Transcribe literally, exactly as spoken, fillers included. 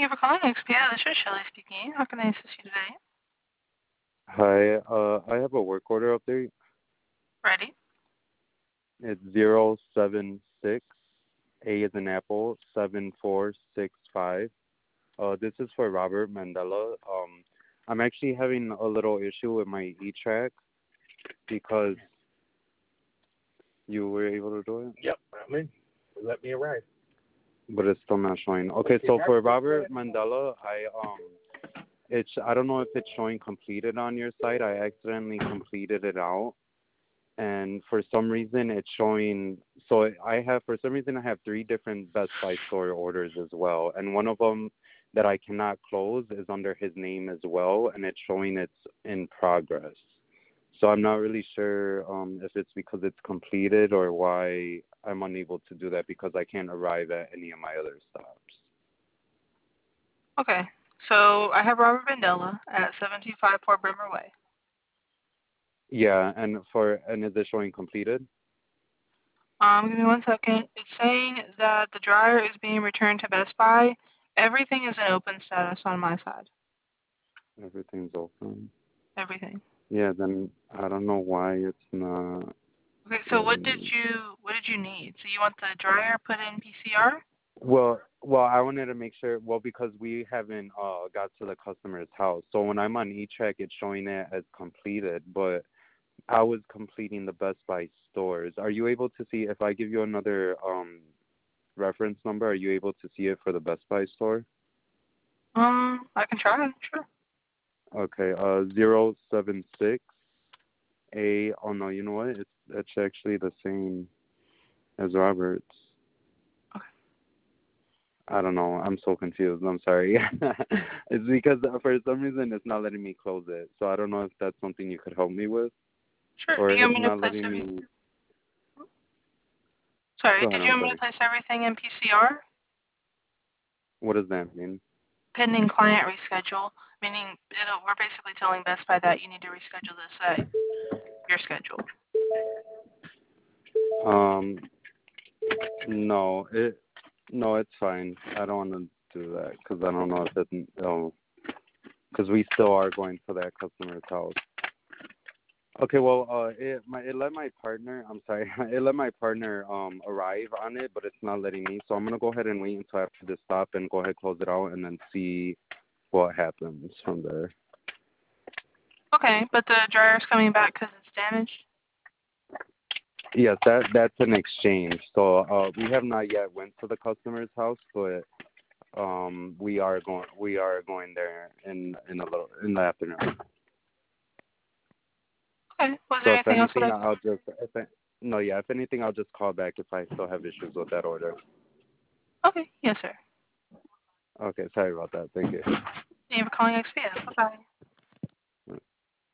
you for calling X P O. This is Shelly speaking. How can I assist you today? Hi, uh, I have a work order update. Ready? It's zero seven six A is an apple seven four six five. Uh, this is for Robert Mandela. Um, I'm actually having a little issue with my E-Track because you were able to do it, Yep, I'm in. Let me arrive. but it's still not showing. Okay, so for Robert Mandela, I um, it's I don't know if it's showing completed on your site. I accidentally completed it out. And for some reason it's showing, so I have, for some reason I have three different Best Buy store orders as well, and one of them that I cannot close is under his name as well, and it's showing it's in progress. So I'm not really sure um, if it's because it's completed or why I'm unable to do that, because I can't arrive at any of my other stops. Okay. So I have Robert Mandela at seven two five Port Bremer Way. Yeah, and for and is it showing completed? Um, give me one second. It's saying that the dryer is being returned to Best Buy. Everything is in open status on my side. Everything's open. Everything. Yeah, then I don't know why it's not. Okay, so what did you what did you need? So you want the dryer put in P C R? Well, well, I wanted to make sure. Well, because we haven't uh got to the customer's house, so when I'm on eCheck, it's showing it as completed. But I was completing the Best Buy stores. Are you able to see if I give you another um reference number? Are you able to see it for the Best Buy store? Um, I can try. Sure. Okay. Uh, zero seven six A. Oh no, you know what? It's it's actually the same as Robert's. Okay. I don't know. I'm so confused. I'm sorry. It's because for some reason it's not letting me close it. So I don't know if that's something you could help me with, Sure. or Do you it's want me to not place letting everything? me. Sorry, Go did ahead. you I'm want me to sorry. place everything in P C R? What does that mean? Pending client reschedule, meaning it'll, we're basically telling Best Buy that you need to reschedule this at your schedule. Um, no, it no, it's fine. I don't want to do that because I don't know if it. Oh, because we still are going to that customer's house. Okay, well, uh, it my it let my partner. I'm sorry, it let my partner um arrive on it, but it's not letting me. So I'm gonna go ahead and wait until after this stop and go ahead close it out and then see what happens from there. Okay, but the dryer's coming back because it's damaged? Yes, that that's an exchange. So uh, we have not yet went to the customer's house, but um, we are going we are going there in in a little in the afternoon. Okay. Was So there if anything else that anything, I... I'll just if I, no, yeah, if anything, I'll just call back if I still have issues with that order. Okay. Yes, sir. Okay, sorry about that. Thank you. Thank you for calling X P O. Bye-bye.